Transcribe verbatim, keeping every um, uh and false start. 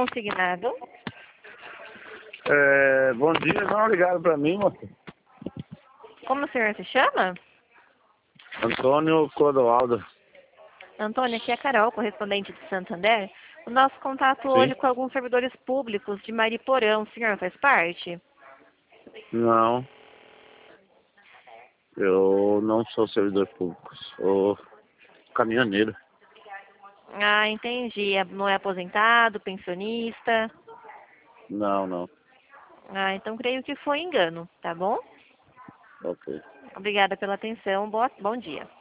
Consignado. É, bom dia, não ligaram pra mim, moça. Como o senhor se chama? Antônio Clodoaldo. Antônio, aqui é a Carol, correspondente de Santander. O nosso contato hoje Sim? é com alguns servidores públicos de Mariporã. O senhor faz parte? Não. Eu não sou servidor público, sou caminhoneiro. Ah, entendi. É- Não é aposentado, pensionista? Não, não. Ah, então creio que foi engano, tá bom? Ok. Obrigada pela atenção. Boa, bom dia.